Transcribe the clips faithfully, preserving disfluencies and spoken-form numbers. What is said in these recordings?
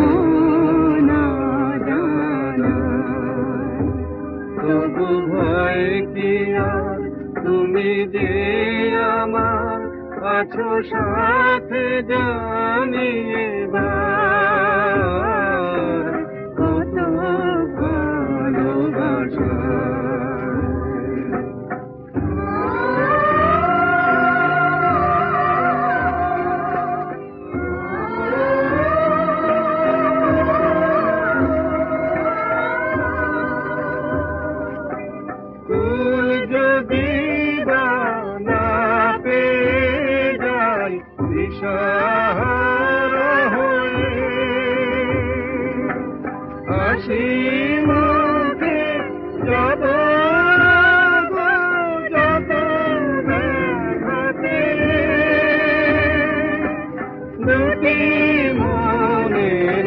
না জানায়, তবু ভয় কি আর তুমি যে আমার আছো সাথে জানি এবার কত ভালোবাসা। ফুল যদি বা না পেয়ে যাই দিশাহারা হয়ে, হাসি মুখে যাব যত দেখাতে, দুটি মনের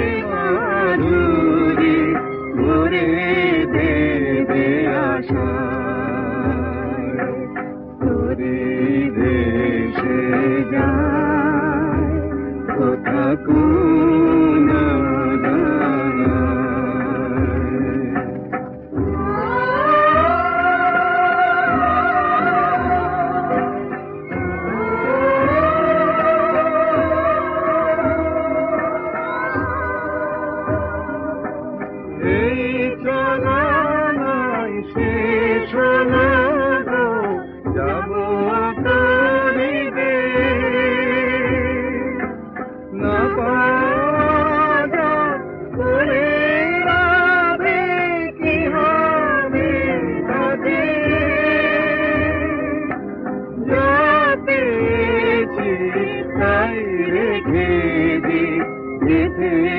মাধুরী ভরে দেবে আশা, তোরে ভেসে যায় কোথা কোন এই চলনায় শেষ হলো গো যাব তরিবে, না পাওয়া করে রাধে কি হবে কাজে, যা পেয়েছি তাই রেখে দি